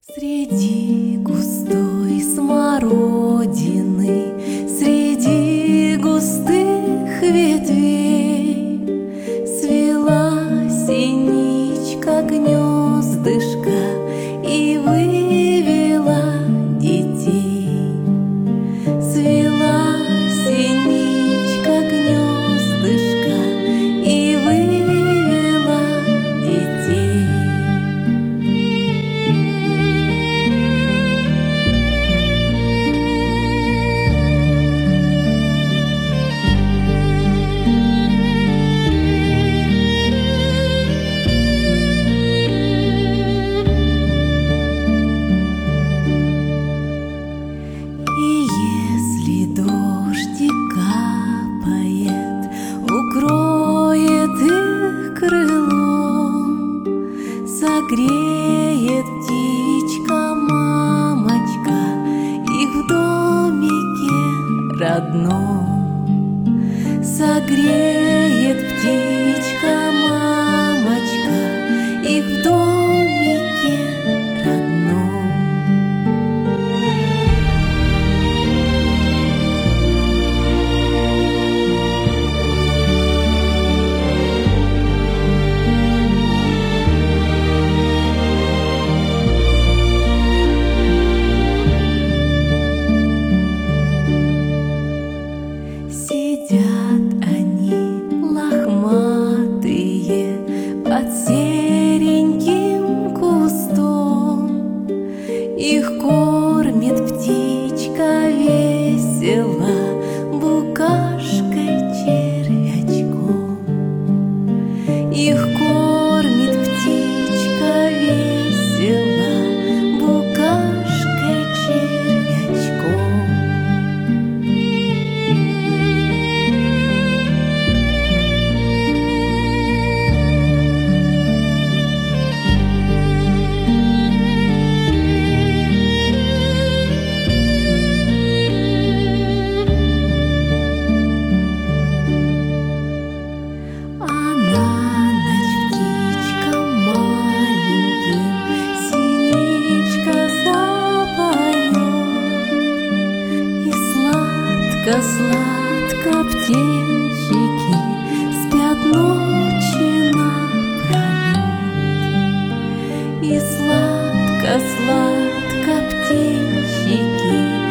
Среди густой смородины, среди густых ветвей свела синичка гнездышко и вывела детей. Свела синичка гнездышко и вывела детей. Укроет их крылом, согреет птичка мамочка их в домике родном. Согреет птичка мамочка их в домике родном. Сидят они лохматые под сереньким кустом. Их кормит птичка весело букашкой-червячком. Их кормит птичка весело букашкой-червячком. Сладко птенчики спят ночи напролет. И сладко птенчики